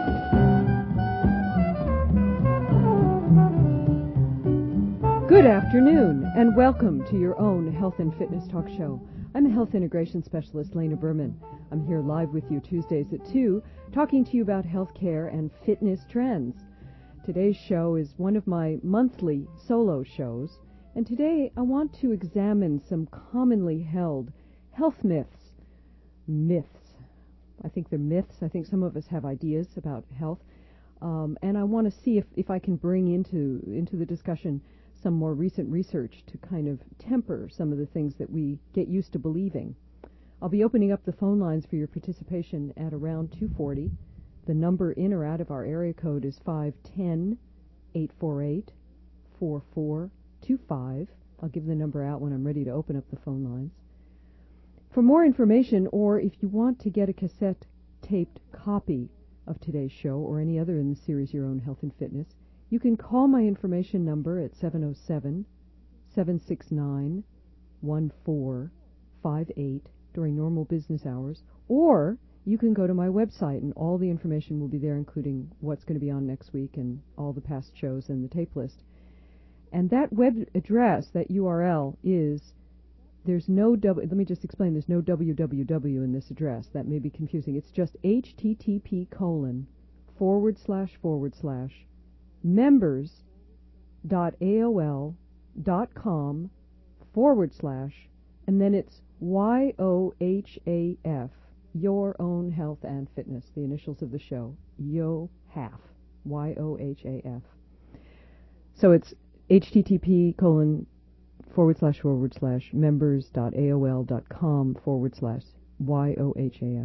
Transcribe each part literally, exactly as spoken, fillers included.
Good afternoon, and welcome to your own health and fitness talk show. I'm a health integration specialist, Lena Berman. I'm here live with you Tuesdays at two, talking to you about healthcare and fitness trends. Today's show is one of my monthly solo shows, and today I want to examine some commonly held health myths. Myths. I think they're myths. I think some of us have ideas about health, um, and I want to see if, if I can bring into into the discussion some more recent research to kind of temper some of the things that we get used to believing. I'll be opening up the phone lines for your participation at around two forty. The number in or out of our area code is five one zero, eight four eight, four four two five. I'll give the number out when I'm ready to open up the phone lines. For more information, or if you want to get a cassette taped copy of today's show or any other in the series Your Own Health and Fitness, you can call my information number at seven oh seven, seven six nine, one four five eight during normal business hours, or you can go to my website and all the information will be there, including what's going to be on next week and all the past shows and the tape list. And that web address, that U R L, is, there's no, w, let me just explain, there's no www in this address. That may be confusing. It's just http colon forward slash forward slash members dot aol dot com forward slash, and then it's Y O H A F, Your Own Health and Fitness, the initials of the show, YOHAF, Y O H A F. So it's http colon forward slash forward slash members dot aol dot com forward slash Y O H A F.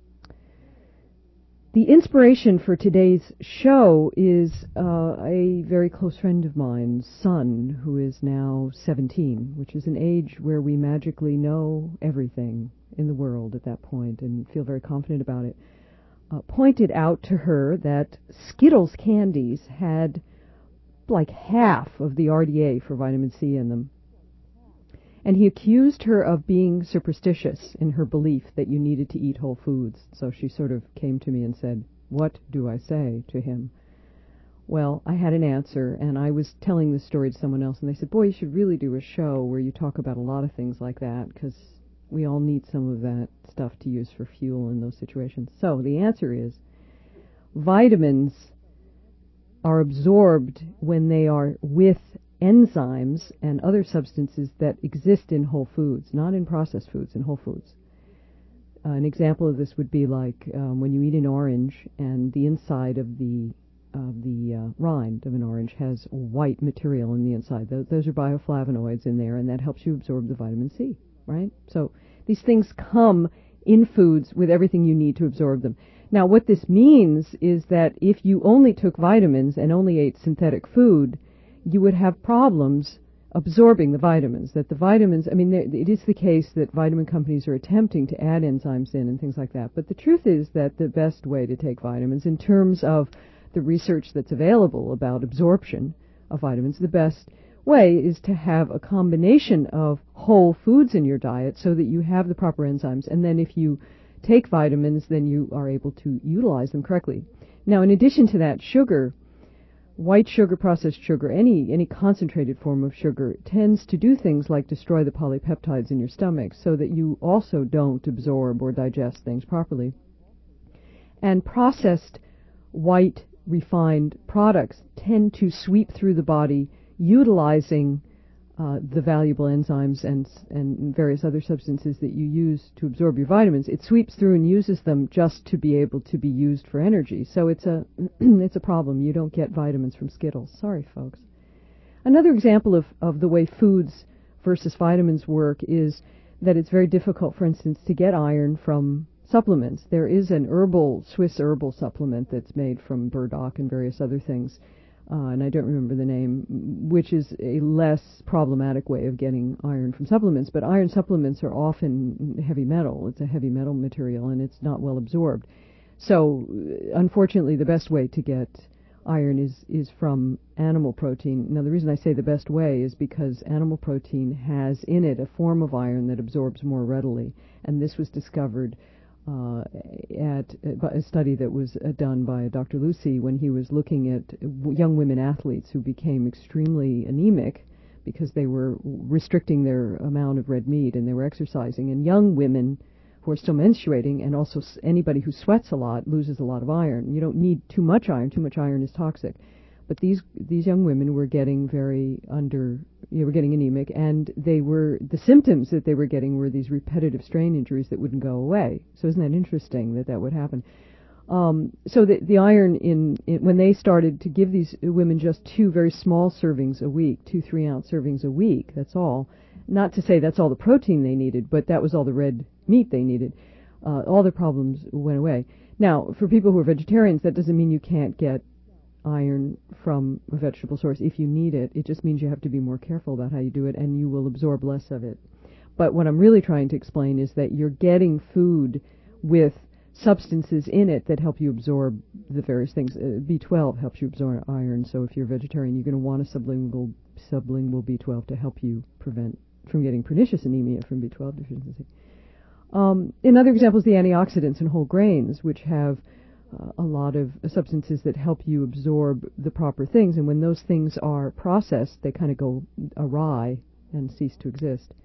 The inspiration for today's show is uh, a very close friend of mine's son, who is now seventeen, which is an age where we magically know everything in the world at that point and feel very confident about it, uh, pointed out to her that Skittles candies had like half of the R D A for vitamin C in them. And he accused her of being superstitious in her belief that you needed to eat whole foods. So she sort of came to me and said, "What do I say to him?" Well, I had an answer, and I was telling this story to someone else, and they said, "Boy, you should really do a show where you talk about a lot of things like that, because we all need some of that stuff to use for fuel in those situations." So the answer is, vitamins are absorbed when they are with enzymes and other substances that exist in whole foods, not in processed foods, in whole foods. Uh, an example of this would be like um, when you eat an orange and the inside of the of the uh, rind of an orange has white material in the inside. Those, those are bioflavonoids in there, and that helps you absorb the vitamin C, right? So these things come in foods with everything you need to absorb them. Now, what this means is that if you only took vitamins and only ate synthetic food, you would have problems absorbing the vitamins. That the vitamins, I mean, there, it is the case that vitamin companies are attempting to add enzymes in and things like that. But the truth is that the best way to take vitamins, in terms of the research that's available about absorption of vitamins, the best way is to have a combination of whole foods in your diet so that you have the proper enzymes. And then if you take vitamins, then you are able to utilize them correctly. Now, in addition to that, sugar, white sugar, processed sugar, any any concentrated form of sugar, tends to do things like destroy the polypeptides in your stomach so that you also don't absorb or digest things properly. And processed white refined products tend to sweep through the body utilizing uh, the valuable enzymes and and various other substances that you use to absorb your vitamins. It sweeps through and uses them just to be able to be used for energy. So it's a it's a problem. You don't get vitamins from Skittles. Sorry, folks. Another example of, of the way foods versus vitamins work is that it's very difficult, for instance, to get iron from supplements. There is an herbal, Swiss herbal supplement that's made from burdock and various other things, uh, and I don't remember the name, which is a less problematic way of getting iron from supplements. But iron supplements are often heavy metal. It's a heavy metal material, and it's not well absorbed. So, unfortunately, the best way to get iron is, is from animal protein. Now, the reason I say the best way is because animal protein has in it a form of iron that absorbs more readily, and this was discovered uh, at a study that was uh, done by Doctor Lucy when he was looking at w- young women athletes who became extremely anemic because they were restricting their amount of red meat and they were exercising. And young women who are still menstruating, and also s- anybody who sweats a lot loses a lot of iron. You don't need too much iron. Too much iron is toxic. But these these young women were getting very under, you know, were getting anemic, and they were, the symptoms that they were getting were these repetitive strain injuries that wouldn't go away. So isn't that interesting that that would happen? Um, so the, the iron in, in, when they started to give these women just two very small servings a week, two three ounce servings a week, that's all. Not to say that's all the protein they needed, but that was all the red meat they needed. Uh, all their problems went away. Now, for people who are vegetarians, that doesn't mean you can't get iron from a vegetable source if you need it. It just means you have to be more careful about how you do it, and you will absorb less of it. But what I'm really trying to explain is that you're getting food with substances in it that help you absorb the various things. Uh, B twelve helps you absorb iron, so if you're a vegetarian, you're going to want a sublingual sublingual B twelve to help you prevent from getting pernicious anemia from B twelve deficiency. Um, another example is the antioxidants in whole grains, which have uh, a lot of substances that help you absorb the proper things, and when those things are processed, they kind of go awry and cease to exist.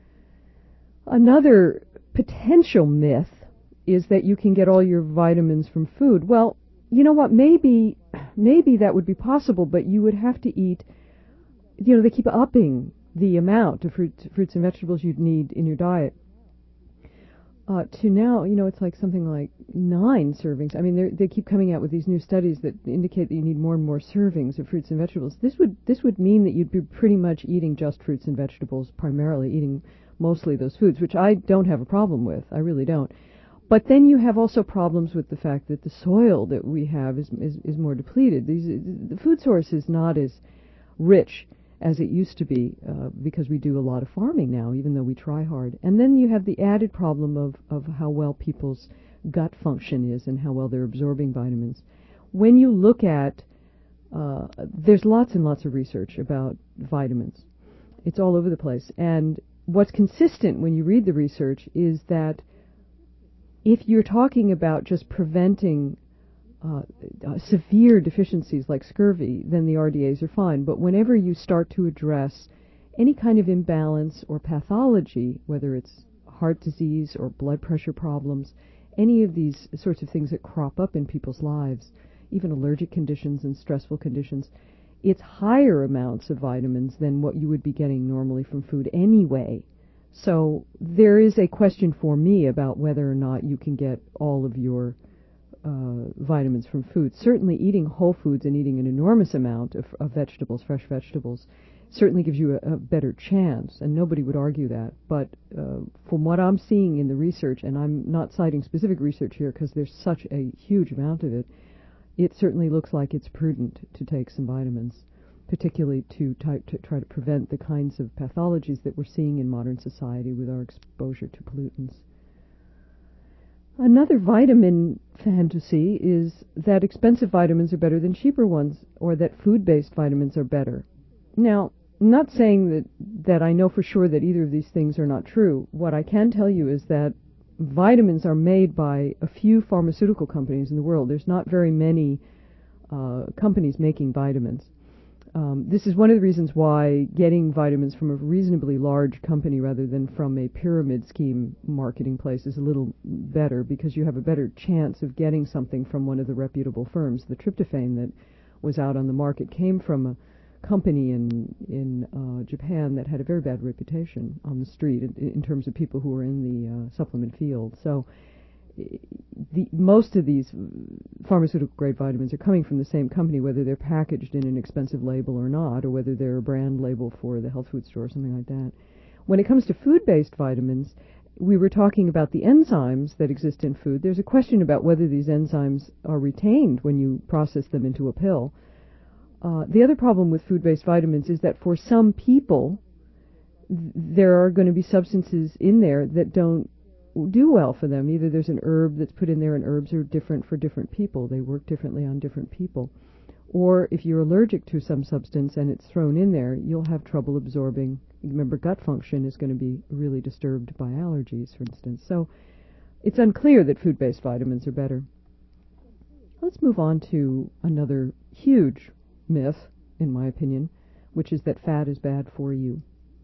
Another potential myth is that you can get all your vitamins from food. Well, you know what, maybe maybe that would be possible, but you would have to eat, you know, they keep upping the amount of fruits, fruits and vegetables you'd need in your diet. Uh, to now, you know, it's like something like nine servings. I mean, they keep coming out with these new studies that indicate that you need more and more servings of fruits and vegetables. This would this would mean that you'd be pretty much eating just fruits and vegetables, primarily eating mostly those foods, which I don't have a problem with. I really don't. But then you have also problems with the fact that the soil that we have is is, is more depleted. These, the food source is not as rich as it used to be, uh, because we do a lot of farming now, even though we try hard. And then you have the added problem of, of how well people's gut function is and how well they're absorbing vitamins. When you look at, uh, there's lots and lots of research about vitamins. It's all over the place. And what's consistent when you read the research is that if you're talking about just preventing Uh, uh, severe deficiencies like scurvy, then the R D As are fine. But whenever you start to address any kind of imbalance or pathology, whether it's heart disease or blood pressure problems, any of these sorts of things that crop up in people's lives, even allergic conditions and stressful conditions, it's higher amounts of vitamins than what you would be getting normally from food anyway. So there is a question for me about whether or not you can get all of your Uh, vitamins from food. Certainly eating whole foods and eating an enormous amount of, of vegetables, fresh vegetables, certainly gives you a, a better chance, and nobody would argue that. But uh, from what I'm seeing in the research, and I'm not citing specific research here because there's such a huge amount of it, it certainly looks like it's prudent to take some vitamins, particularly to, ty- to try to prevent the kinds of pathologies that we're seeing in modern society with our exposure to pollutants. Another vitamin fantasy is that expensive vitamins are better than cheaper ones, or that food-based vitamins are better. Now, I'm not saying that, that I know for sure that either of these things are not true. What I can tell you is that vitamins are made by a few pharmaceutical companies in the world. There's not very many uh, companies making vitamins. Um, this is one of the reasons why getting vitamins from a reasonably large company rather than from a pyramid scheme marketing place is a little better, because you have a better chance of getting something from one of the reputable firms. The tryptophan that was out on the market came from a company in in uh, Japan that had a very bad reputation on the street in, in terms of people who were in the uh, supplement field. So The, most of these pharmaceutical grade vitamins are coming from the same company, whether they're packaged in an expensive label or not, or whether they're a brand label for the health food store or something like that. When it comes to food-based vitamins, we were talking about the enzymes that exist in food. There's a question about whether these enzymes are retained when you process them into a pill. Uh, the other problem with food-based vitamins is that for some people, th- there are going to be substances in there that don't do well for them. Either there's an herb that's put in there, and herbs are different for different people. They work differently on different people. Or if you're allergic to some substance and it's thrown in there, you'll have trouble absorbing. Remember, gut function is going to be really disturbed by allergies, for instance. So it's unclear that food-based vitamins are better. Let's move on to another huge myth, in my opinion, which is that fat is bad for you.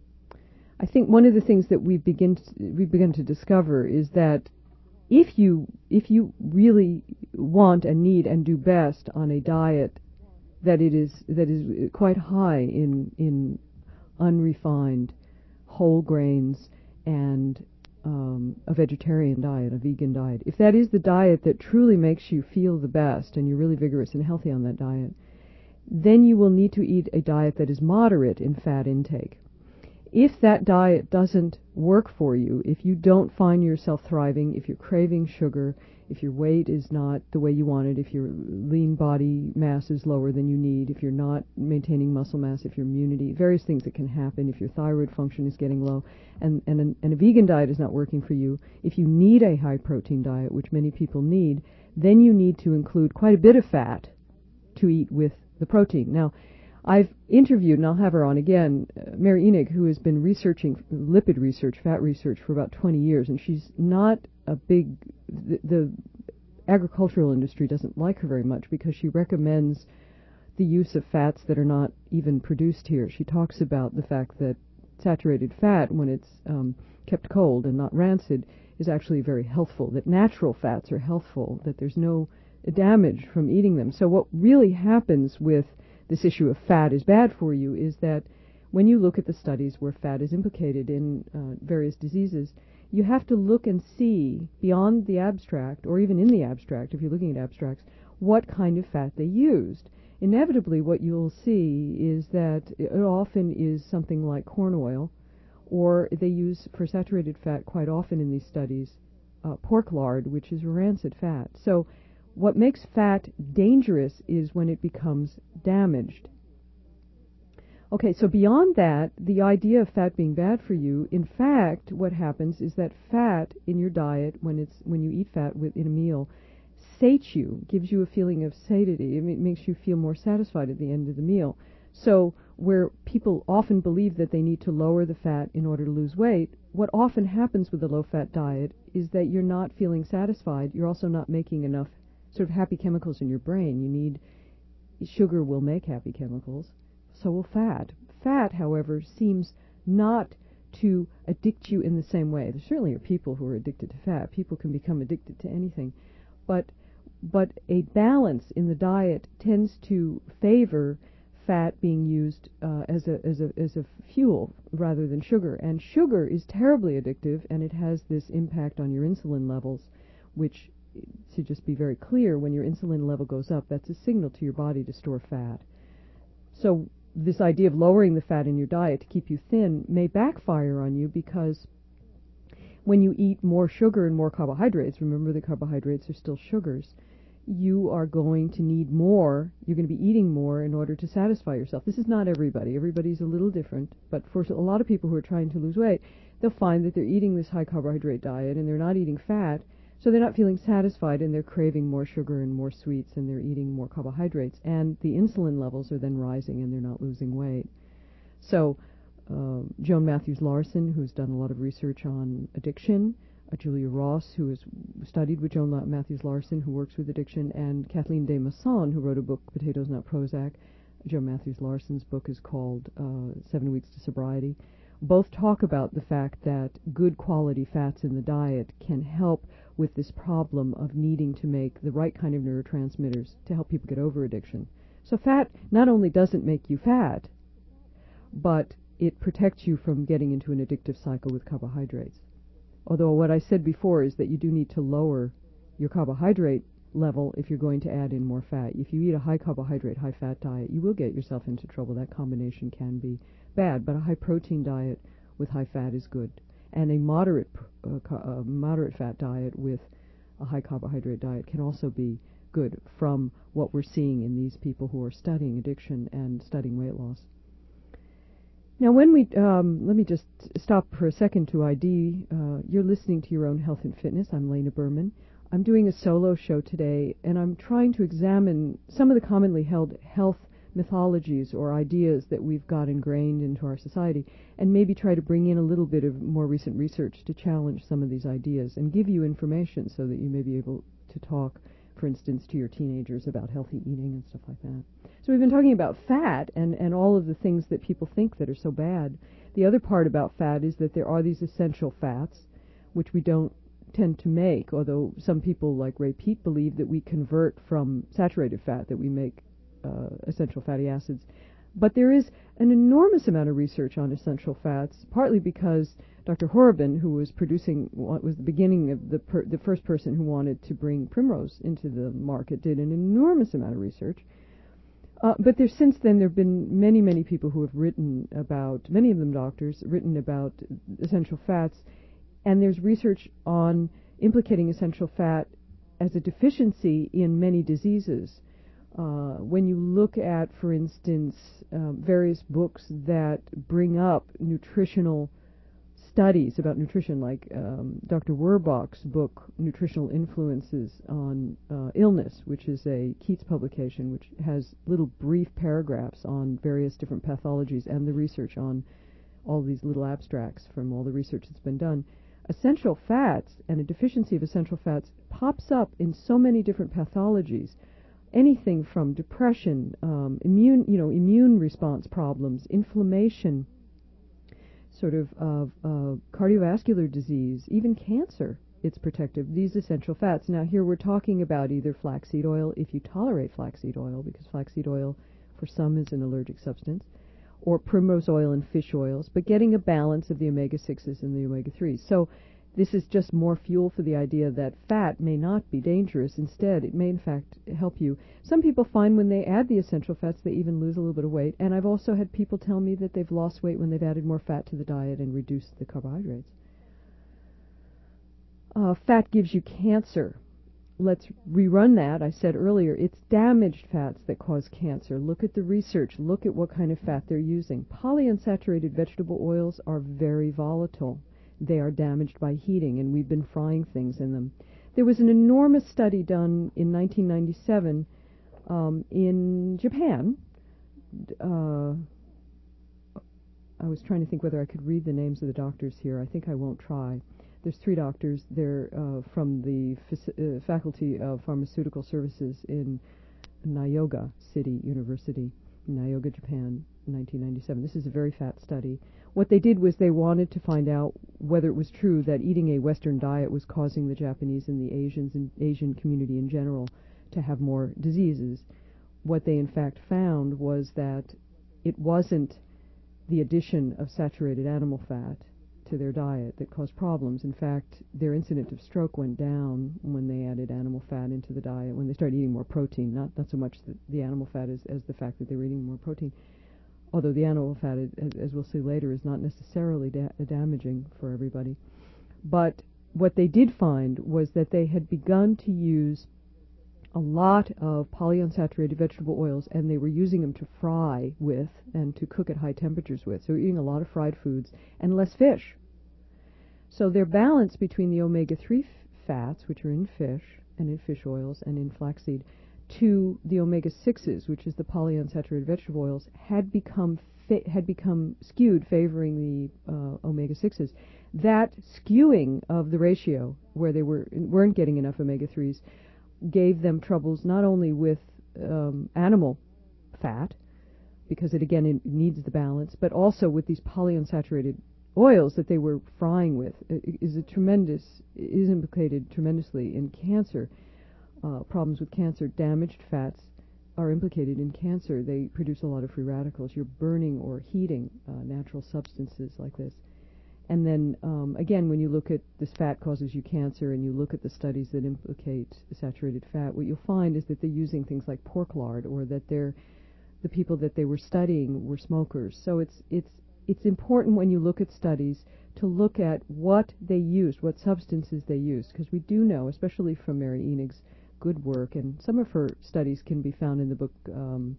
I think one of the things that we've begin to, we've begun to discover is that if you if you really want and need and do best on a diet that it is that is quite high in in unrefined whole grains and um, a vegetarian diet, a vegan diet, if that is the diet that truly makes you feel the best and you're really vigorous and healthy on that diet, then you will need to eat a diet that is moderate in fat intake. If that diet doesn't work for you, if you don't find yourself thriving, if you're craving sugar, if your weight is not the way you want it, if your lean body mass is lower than you need, if you're not maintaining muscle mass, if your immunity, various things that can happen, if your thyroid function is getting low, and, and, a, and a vegan diet is not working for you, if you need a high-protein diet, which many people need, then you need to include quite a bit of fat to eat with the protein. Now, I've interviewed, and I'll have her on again, uh, Mary Enig, who has been researching lipid research, fat research for about twenty years, and she's not a big, the, the agricultural industry doesn't like her very much because she recommends the use of fats that are not even produced here. She talks about the fact that saturated fat, when it's um, kept cold and not rancid, is actually very healthful, that natural fats are healthful, that there's no damage from eating them. So what really happens with this issue of fat is bad for you is that when you look at the studies where fat is implicated in uh, various diseases, you have to look and see beyond the abstract, or even in the abstract, if you're looking at abstracts, what kind of fat they used. Inevitably, what you'll see is that it often is something like corn oil, or they use, for saturated fat quite often in these studies, uh, pork lard, which is rancid fat. So what makes fat dangerous is when it becomes damaged. Okay, so beyond that, the idea of fat being bad for you, in fact, what happens is that fat in your diet, when it's when you eat fat with, in a meal, sates you, gives you a feeling of satiety. It makes you feel more satisfied at the end of the meal. So where people often believe that they need to lower the fat in order to lose weight, what often happens with a low-fat diet is that you're not feeling satisfied. You're also not making enough sort of happy chemicals in your brain. You need, sugar will make happy chemicals, so will fat. Fat, however, seems not to addict you in the same way. There certainly are people who are addicted to fat. People can become addicted to anything. But but a balance in the diet tends to favor fat being used uh, as a as a as a fuel rather than sugar. And sugar is terribly addictive, and it has this impact on your insulin levels, which, to just be very clear, when your insulin level goes up, that's a signal to your body to store fat. So this idea of lowering the fat in your diet to keep you thin may backfire on you, because when you eat more sugar and more carbohydrates, remember the carbohydrates are still sugars, you are going to need more, you're going to be eating more in order to satisfy yourself. This is not everybody. Everybody's a little different, but for a lot of people who are trying to lose weight, they'll find that they're eating this high carbohydrate diet and they're not eating fat, so they're not feeling satisfied, and they're craving more sugar and more sweets, and they're eating more carbohydrates, and the insulin levels are then rising and they're not losing weight. So uh, Joan Matthews Larson, who's done a lot of research on addiction, uh, Julia Ross, who has studied with Joan La- Matthews Larson, who works with addiction, and Kathleen De Masson, who wrote a book, Potatoes Not Prozac. Joan Matthews Larson's book is called uh, Seven Weeks to Sobriety. Both talk about the fact that good quality fats in the diet can help with this problem of needing to make the right kind of neurotransmitters to help people get over addiction. So fat not only doesn't make you fat, but it protects you from getting into an addictive cycle with carbohydrates. Although what I said before is that you do need to lower your carbohydrate level if you're going to add in more fat. If you eat a high carbohydrate, high fat diet, you will get yourself into trouble. That combination can be bad, but a high protein diet with high fat is good. And a moderate uh, uh, moderate fat diet with a high carbohydrate diet can also be good, from what we're seeing in these people who are studying addiction and studying weight loss. Now, when we, um, let me just stop for a second to I D. Uh, you're listening to Your Own Health and Fitness. I'm Lena Berman. I'm doing a solo show today, and I'm trying to examine some of the commonly held health mythologies or ideas that we've got ingrained into our society, and maybe try to bring in a little bit of more recent research to challenge some of these ideas and give you information so that you may be able to talk, for instance, to your teenagers about healthy eating and stuff like that. So we've been talking about fat and, and all of the things that people think that are so bad. The other part about fat is that there are these essential fats, which we don't tend to make, although some people like Ray Peat believe that we convert from saturated fat, that we make uh, essential fatty acids. But there is an enormous amount of research on essential fats, partly because Doctor Horobin, who was producing what was the beginning of the per, the first person who wanted to bring Primrose into the market, did an enormous amount of research. Uh, but there's since then there have been many, many people who have written about, many of them doctors, written about essential fats. And there's research on implicating essential fat as a deficiency in many diseases. Uh, when you look at, for instance, uh, various books that bring up nutritional studies about nutrition, like um, Doctor Werbach's book, Nutritional Influences on uh, Illness, which is a Keats publication, which has little brief paragraphs on various different pathologies and the research on all these little abstracts from all the research that's been done. Essential fats and a deficiency of essential fats pops up in so many different pathologies, anything from depression, um, immune, you know, immune response problems, inflammation, sort of uh, uh, cardiovascular disease, even cancer. It's protective. These essential fats. Now, here we're talking about either flaxseed oil, if you tolerate flaxseed oil, because flaxseed oil for some is an allergic substance, or primrose oil and fish oils, but getting a balance of the omega sixes and the omega threes. So this is just more fuel for the idea that fat may not be dangerous. Instead, it may in fact help you. Some people find when they add the essential fats, they even lose a little bit of weight. And I've also had people tell me that they've lost weight when they've added more fat to the diet and reduced the carbohydrates. Uh, fat gives you cancer. Let's rerun that. I said earlier, it's damaged fats that cause cancer. Look at the research. Look at what kind of fat they're using. Polyunsaturated vegetable oils are very volatile. They are damaged by heating, and we've been frying things in them. There was an enormous study done in nineteen ninety-seven um, in Japan. Uh, I was trying to think whether I could read the names of the doctors here. I think I won't try. There's three doctors. They're uh, from the uh, Faculty of Pharmaceutical Services in Nyoga City University, Nyoga, Japan, nineteen ninety-seven. This is a very fat study. What they did was they wanted to find out whether it was true that eating a Western diet was causing the Japanese and the Asians and Asian community in general to have more diseases. What they in fact found was that it wasn't the addition of saturated animal fat to their diet that caused problems. In fact, their incidence of stroke went down when they added animal fat into the diet, when they started eating more protein, not not so much the, the animal fat as, as the fact that they were eating more protein. Although the animal fat, as we'll see later, is not necessarily da- damaging for everybody. But what they did find was that they had begun to use a lot of polyunsaturated vegetable oils, and they were using them to fry with and to cook at high temperatures with. So we're eating a lot of fried foods and less fish. So their balance between the omega three f- fats, which are in fish and in fish oils and in flaxseed, to the omega sixes, which is the polyunsaturated vegetable oils, had become fa- had become skewed, favoring the uh, omega sixes. That skewing of the ratio, where they were weren't getting enough omega threes, gave them troubles not only with um, animal fat, because it again it needs the balance, but also with these polyunsaturated oils that they were frying with. It is a tremendous is implicated tremendously in cancer. Uh, problems with cancer. Damaged fats are implicated in cancer. They produce a lot of free radicals. You're burning or heating uh, natural substances like this. And then, um, again, when you look at this fat causes you cancer and you look at the studies that implicate saturated fat, what you'll find is that they're using things like pork lard, or that they're, the people that they were studying were smokers. So it's, it's, it's important when you look at studies to look at what they used, what substances they used, because we do know, especially from Mary Enig's good work, and some of her studies can be found in the book, um,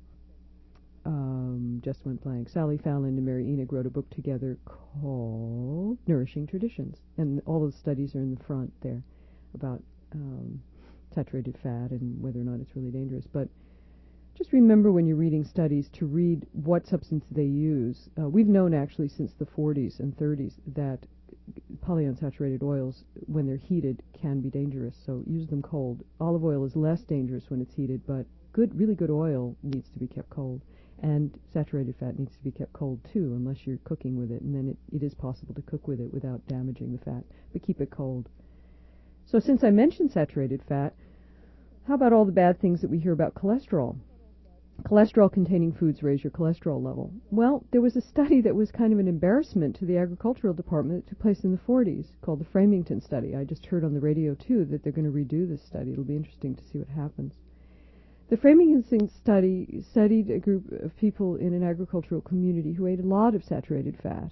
um, just went blank. Sally Fallon and Mary Enig wrote a book together called Nourishing Traditions, and all the studies are in the front there about um, saturated fat and whether or not it's really dangerous. But just remember when you're reading studies to read what substance they use. Uh, we've known actually since the forties and thirties that polyunsaturated oils, when they're heated, can be dangerous, so use them cold. Olive oil is less dangerous when it's heated, but good, really good oil needs to be kept cold, and saturated fat needs to be kept cold too, unless you're cooking with it, and then it, it is possible to cook with it without damaging the fat, but keep it cold. So since I mentioned saturated fat, how about all the bad things that we hear about cholesterol? Cholesterol-containing foods raise your cholesterol level. Well, there was a study that was kind of an embarrassment to the agricultural department that took place in the forties, called the Framington study. I just heard on the radio, too, that they're going to redo this study. It'll be interesting to see what happens. The Framington study studied a group of people in an agricultural community who ate a lot of saturated fat,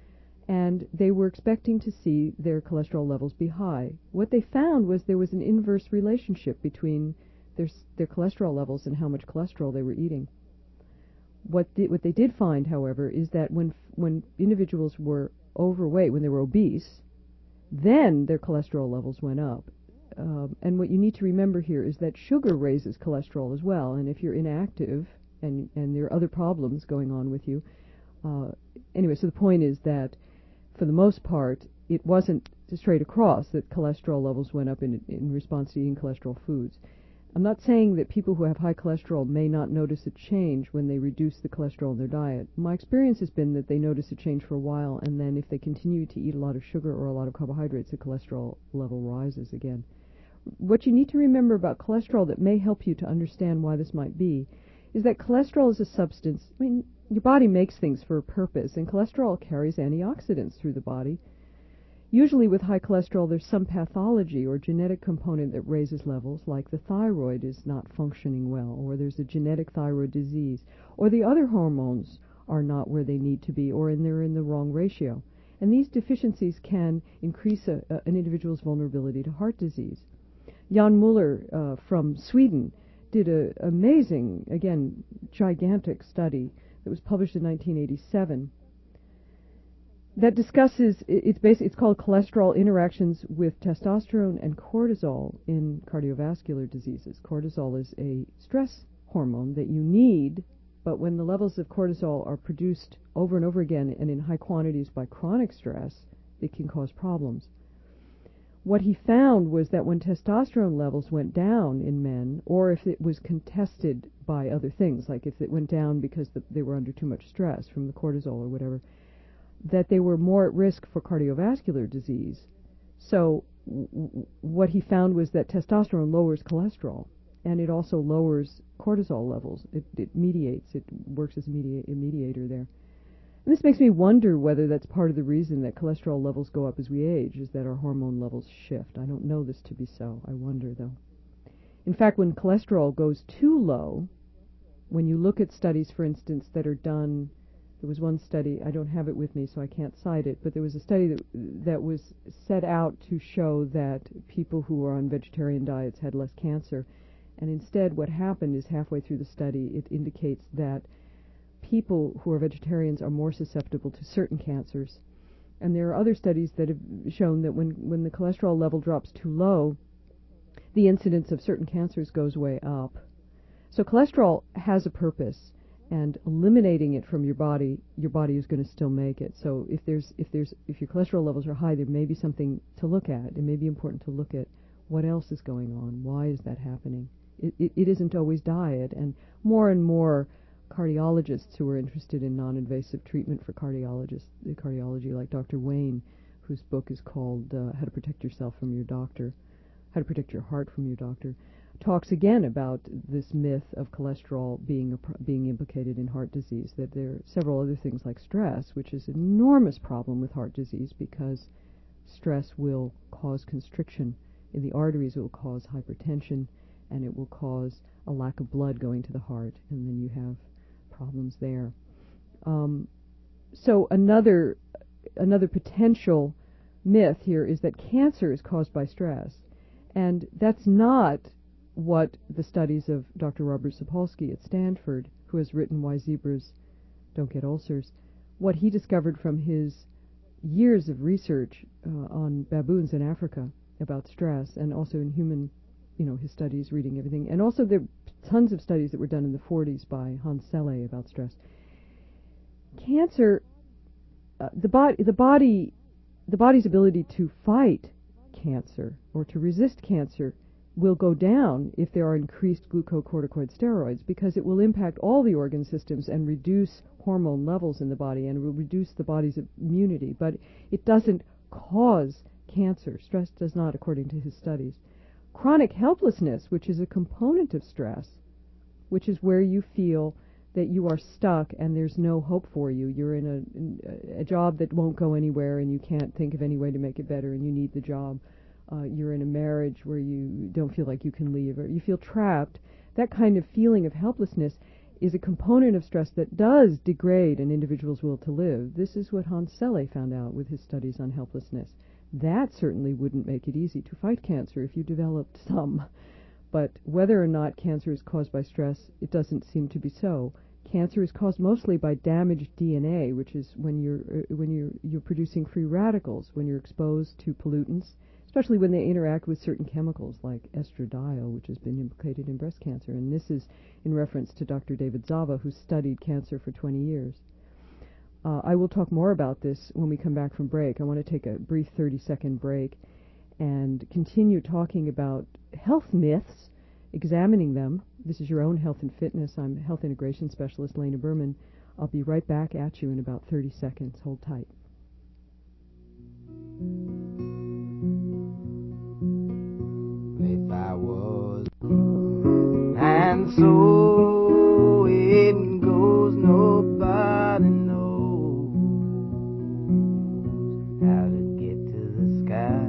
and they were expecting to see their cholesterol levels be high. What they found was there was an inverse relationship between their their cholesterol levels and how much cholesterol they were eating. What the, what they did find, however, is that when when individuals were overweight, when they were obese, then their cholesterol levels went up. Um, and what you need to remember here is that sugar raises cholesterol as well. And if you're inactive and and there are other problems going on with you, uh, anyway. So the point is that, for the most part, it wasn't straight across that cholesterol levels went up in in response to eating cholesterol foods. I'm not saying that people who have high cholesterol may not notice a change when they reduce the cholesterol in their diet. My experience has been that they notice a change for a while, and then if they continue to eat a lot of sugar or a lot of carbohydrates, the cholesterol level rises again. What you need to remember about cholesterol that may help you to understand why this might be is that cholesterol is a substance. I mean, your body makes things for a purpose, and cholesterol carries antioxidants through the body. Usually with high cholesterol, there's some pathology or genetic component that raises levels, like the thyroid is not functioning well, or there's a genetic thyroid disease, or the other hormones are not where they need to be, or in, they're in the wrong ratio. And these deficiencies can increase a, a, an individual's vulnerability to heart disease. Jan Muller uh, from Sweden did an amazing, again, gigantic study that was published in nineteen eighty-seven that discusses, it's basically, it's called Cholesterol Interactions with Testosterone and Cortisol in Cardiovascular Diseases. Cortisol is a stress hormone that you need, but when the levels of cortisol are produced over and over again and in high quantities by chronic stress, it can cause problems. What he found was that when testosterone levels went down in men, or if it was contested by other things, like if it went down because the, they were under too much stress from the cortisol or whatever, that they were more at risk for cardiovascular disease. So w- what he found was that testosterone lowers cholesterol, and it also lowers cortisol levels. It, it mediates, it works as a, media- a mediator there. And this makes me wonder whether that's part of the reason that cholesterol levels go up as we age, is that our hormone levels shift. I don't know this to be so. I wonder, though. In fact, when cholesterol goes too low, when you look at studies, for instance, that are done, there was one study, I don't have it with me so I can't cite it, but there was a study that that was set out to show that people who were on vegetarian diets had less cancer. And instead what happened is, halfway through the study, it indicates that people who are vegetarians are more susceptible to certain cancers. And there are other studies that have shown that when, when the cholesterol level drops too low, the incidence of certain cancers goes way up. So cholesterol has a purpose, and eliminating it from your body, your body is going to still make it. So if there's if there's if your cholesterol levels are high, there may be something to look at. It may be important to look at what else is going on. Why is that happening? It, it, it isn't always diet, and more and more cardiologists who are interested in non-invasive treatment for cardiologists, cardiology, like Doctor Wayne, whose book is called uh, How to Protect Yourself from Your Doctor, How to Protect Your Heart from Your Doctor, talks again about this myth of cholesterol being a pr- being implicated in heart disease, that there are several other things like stress, which is an enormous problem with heart disease because stress will cause constriction in the arteries, it will cause hypertension, and it will cause a lack of blood going to the heart, and then you have problems there. Um, so another another potential myth here is that cancer is caused by stress, and that's not what the studies of Doctor Robert Sapolsky at Stanford, who has written Why Zebras Don't Get Ulcers, what he discovered from his years of research uh, on baboons in Africa about stress, and also in human, you know, his studies, reading everything, and also the tons of studies that were done in the forties by Hans Selle about stress. Cancer, uh, the body, the body, the body's ability to fight cancer or to resist cancer will go down if there are increased glucocorticoid steroids, because it will impact all the organ systems and reduce hormone levels in the body, and it will reduce the body's immunity. But it doesn't cause cancer. Stress does not, according to his studies. Chronic helplessness, which is a component of stress, which is where you feel that you are stuck and there's no hope for you. You're in a, in a job that won't go anywhere and you can't think of any way to make it better and you need the job. Uh, you're in a marriage where you don't feel like you can leave, or you feel trapped. That kind of feeling of helplessness is a component of stress that does degrade an individual's will to live. This is what Hans Selle found out with his studies on helplessness. That certainly wouldn't make it easy to fight cancer if you developed some. But whether or not cancer is caused by stress, it doesn't seem to be so. Cancer is caused mostly by damaged D N A, which is when you're uh, when you're you're producing free radicals, when you're exposed to pollutants, especially when they interact with certain chemicals like estradiol, which has been implicated in breast cancer. And this is in reference to Doctor David Zava, who studied cancer for twenty years. Uh, I will talk more about this when we come back from break. I want to take a brief thirty-second break and continue talking about health myths, examining them. This is your own health and fitness. I'm health integration specialist Lena Berman. I'll be right back at you in about thirty seconds. Hold tight. If I was blue, and so it goes, nobody knows how to get to the sky.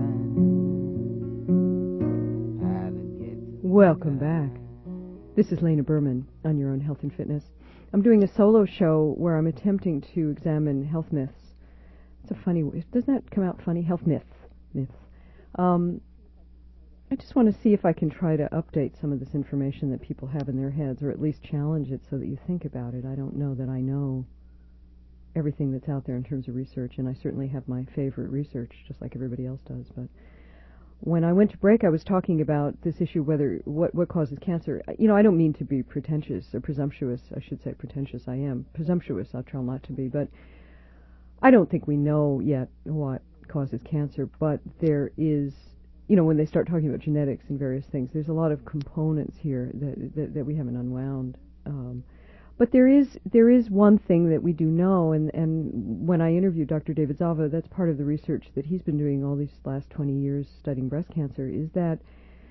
How to get to Welcome back. This is Lena Berman on Your Own Health and Fitness. I'm doing a solo show where I'm attempting to examine health myths. It's a funny, doesn't that come out funny? Health myths. Myths. Um, I just want to see if I can try to update some of this information that people have in their heads, or at least challenge it so that you think about it. I don't know that I know everything that's out there in terms of research, and I certainly have my favorite research, just like everybody else does. But when I went to break, I was talking about this issue, whether what, what causes cancer. You know, I don't mean to be pretentious or presumptuous. I should say pretentious. I am presumptuous. I'll try not to be. But I don't think we know yet what causes cancer. But there is, you know, when they start talking about genetics and various things, there's a lot of components here that that, that we haven't unwound. Um, But there is there is one thing that we do know, and, and when I interviewed Doctor David Zava, that's part of the research that he's been doing all these last twenty years studying breast cancer, is that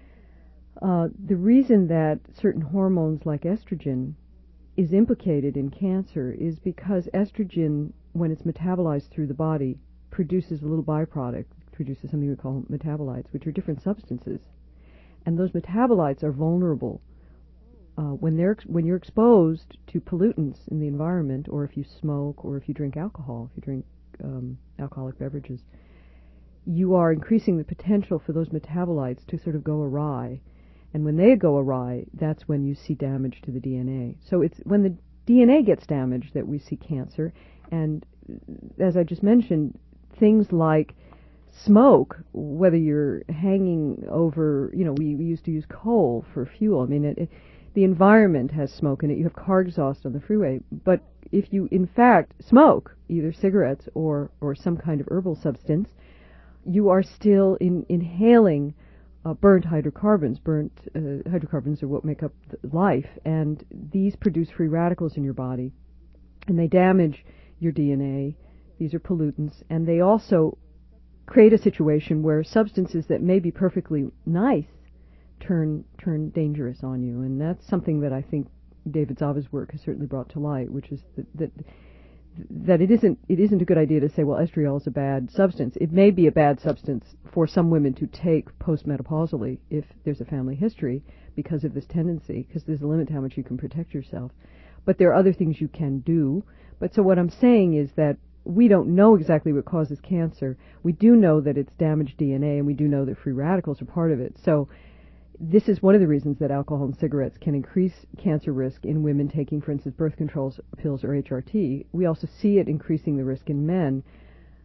uh, the reason that certain hormones like estrogen is implicated in cancer is because estrogen, when it's metabolized through the body, produces a little byproduct, produces something we call metabolites, which are different substances. And those metabolites are vulnerable Uh, when they're when you're exposed to pollutants in the environment, or if you smoke, or if you drink alcohol, if you drink um, alcoholic beverages, you are increasing the potential for those metabolites to sort of go awry. And when they go awry, that's when you see damage to the D N A. So it's when the D N A gets damaged that we see cancer. And as I just mentioned, things like smoke, whether you're hanging over, you know, we, we used to use coal for fuel. I mean, it, it the environment has smoke in it. You have car exhaust on the freeway. But if you, in fact, smoke, either cigarettes or, or some kind of herbal substance, you are still in, inhaling uh, burnt hydrocarbons. Burnt uh, hydrocarbons are what make up life, and these produce free radicals in your body, and they damage your D N A. These are pollutants, and they also create a situation where substances that may be perfectly nice turn turn dangerous on you, and that's something that I think David Zava's work has certainly brought to light, which is that that, that it isn't it isn't a good idea to say, well, estriol is a bad substance. It may be a bad substance for some women to take postmenopausally if there's a family history because of this tendency, because there's a limit to how much you can protect yourself. But there are other things you can do. But so what I'm saying is that we don't know exactly what causes cancer. We do know that it's damaged D N A, and we do know that free radicals are part of it. So this is one of the reasons that alcohol and cigarettes can increase cancer risk in women taking, for instance, birth control pills or H R T. We also see it increasing the risk in men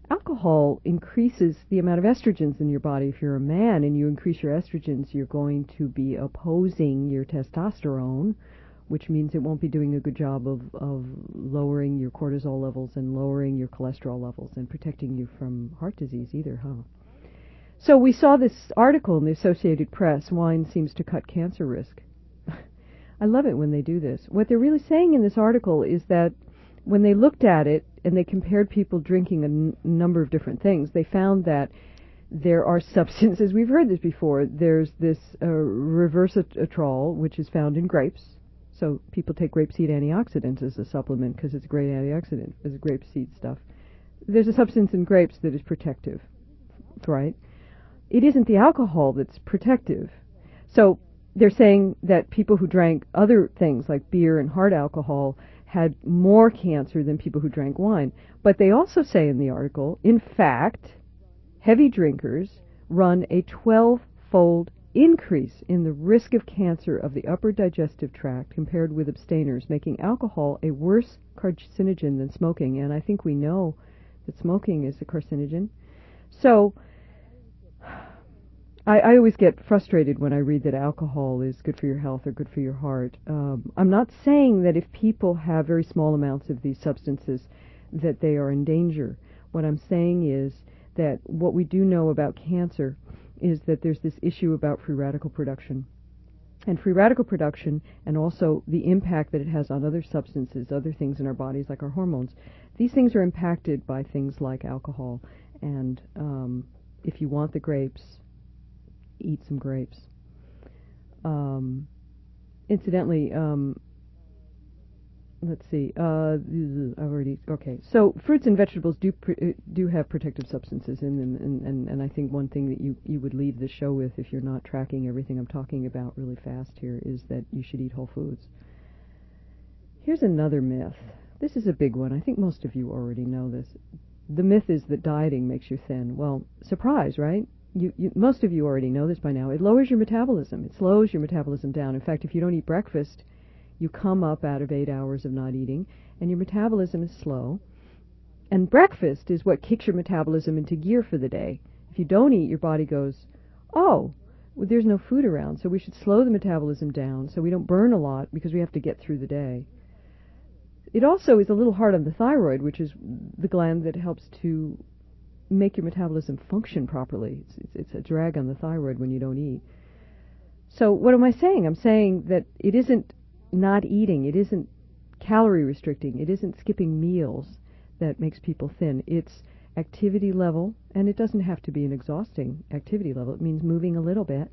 alcohol increases the amount of estrogens in your body. If you're a man and you increase your estrogens, you're going to be opposing your testosterone, which means it won't be doing a good job of, of lowering your cortisol levels and lowering your cholesterol levels and protecting you from heart disease either, huh? So we saw this article in the Associated Press, Wine Seems to Cut Cancer Risk. I love it when they do this. What they're really saying in this article is that when they looked at it and they compared people drinking a n- number of different things, they found that there are substances, we've heard this before, there's this uh, resveratrol, which is found in grapes. So people take grapeseed antioxidants as a supplement because it's a great antioxidant, as grapeseed stuff. There's a substance in grapes that is protective, right? It isn't the alcohol that's protective. So they're saying that people who drank other things like beer and hard alcohol had more cancer than people who drank wine. But they also say in the article, in fact, heavy drinkers run a twelve-fold increase in the risk of cancer of the upper digestive tract compared with abstainers, making alcohol a worse carcinogen than smoking. And I think we know that smoking is a carcinogen. So I, I always get frustrated when I read that alcohol is good for your health or good for your heart. Um, I'm not saying that if people have very small amounts of these substances that they are in danger. What I'm saying is that what we do know about cancer is that there's this issue about free radical production. And free radical production, and also the impact that it has on other substances, other things in our bodies like our hormones, these things are impacted by things like alcohol. And um, if you want the grapes, eat some grapes. Um, incidentally, um, let's see. Uh, I've already okay. So fruits and vegetables do pr- do have protective substances in them, and, and, and I think one thing that you, you would leave the show with, if you're not tracking everything I'm talking about really fast here, is that you should eat whole foods. Here's another myth. This is a big one. I think most of you already know this. The myth is that dieting makes you thin. Well, surprise, right? You, you, most of you already know this by now. It lowers your metabolism. It slows your metabolism down. In fact, if you don't eat breakfast, you come up out of eight hours of not eating, and your metabolism is slow. And breakfast is what kicks your metabolism into gear for the day. If you don't eat, your body goes, oh, well, there's no food around, so we should slow the metabolism down so we don't burn a lot because we have to get through the day. It also is a little hard on the thyroid, which is the gland that helps to make your metabolism function properly. It's, it's, it's a drag on the thyroid when you don't eat. So what am I saying? I'm saying that it isn't not eating, it isn't calorie restricting, it isn't skipping meals that makes people thin. It's activity level, and it doesn't have to be an exhausting activity level. It means moving a little bit,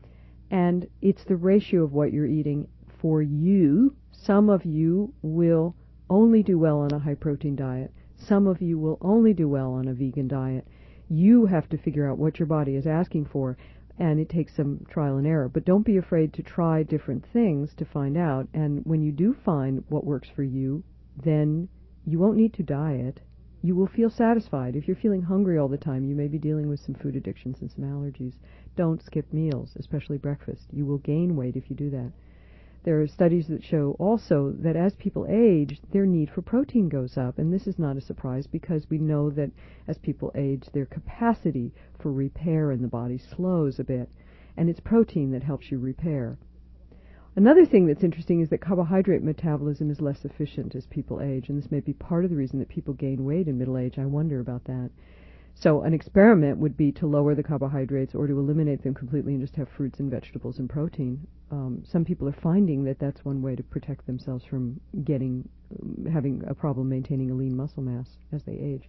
and it's the ratio of what you're eating for you. Some of you will only do well on a high-protein diet. Some of you will only do well on a vegan diet. You have to figure out what your body is asking for, and it takes some trial and error. But don't be afraid to try different things to find out. And when you do find what works for you, then you won't need to diet. You will feel satisfied. If you're feeling hungry all the time, you may be dealing with some food addictions and some allergies. Don't skip meals, especially breakfast. You will gain weight if you do that. There are studies that show also that as people age, their need for protein goes up. And this is not a surprise because we know that as people age, their capacity for repair in the body slows a bit. And it's protein that helps you repair. Another thing that's interesting is that carbohydrate metabolism is less efficient as people age. And this may be part of the reason that people gain weight in middle age. I wonder about that. So an experiment would be to lower the carbohydrates or to eliminate them completely and just have fruits and vegetables and protein. Um, some people are finding that that's one way to protect themselves from getting, um, having a problem maintaining a lean muscle mass as they age.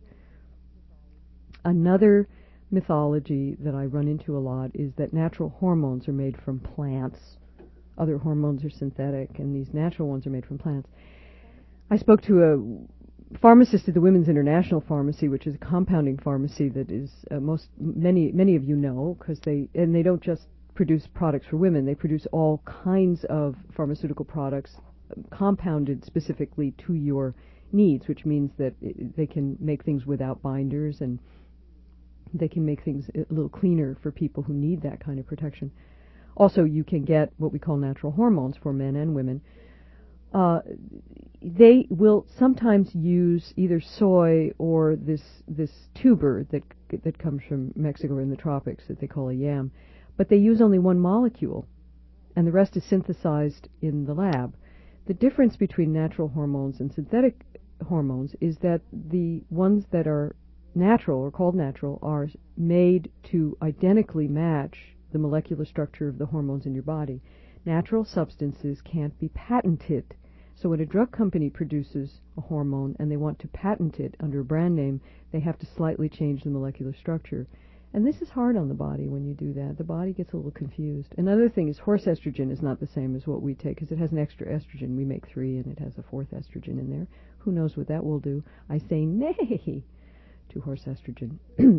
Another mythology that I run into a lot is that natural hormones are made from plants. Other hormones are synthetic, and these natural ones are made from plants. I spoke to a pharmacist at the Women's International Pharmacy, which is a compounding pharmacy that is uh, most many many of you know, because they and they don't just produce products for women; they produce all kinds of pharmaceutical products compounded specifically to your needs, which means that it, they can make things without binders, and they can make things a little cleaner for people who need that kind of protection. Also, you can get what we call natural hormones for men and women. uh, they will sometimes use either soy or this this tuber that that comes from Mexico or in the tropics that they call a yam, but they use only one molecule, and the rest is synthesized in the lab. The difference between natural hormones and synthetic hormones is that the ones that are natural, or called natural, are made to identically match the molecular structure of the hormones in your body. Natural substances can't be patented. So when a drug company produces a hormone and they want to patent it under a brand name, they have to slightly change the molecular structure. And this is hard on the body when you do that. The body gets a little confused. Another thing is horse estrogen is not the same as what we take, because it has an extra estrogen. We make three, and it has a fourth estrogen in there. Who knows what that will do? I say nay to horse estrogen.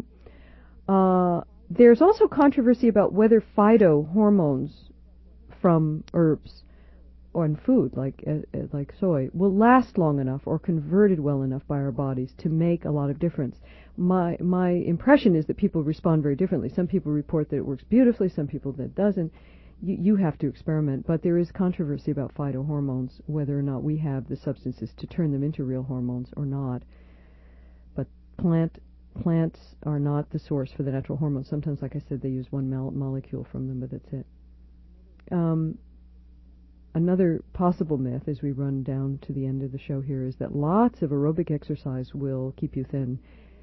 uh, there's also controversy about whether phytohormones from herbs or in food, like uh, like soy, will last long enough or converted well enough by our bodies to make a lot of difference. My my impression is that people respond very differently. Some people report that it works beautifully, some people that it doesn't. You, you have to experiment, but there is controversy about phytohormones, whether or not we have the substances to turn them into real hormones or not. But plant plants are not the source for the natural hormones. Sometimes, like I said, they use one mo- molecule from them, but that's it. Um, Another possible myth, as we run down to the end of the show here, is that lots of aerobic exercise will keep you thin.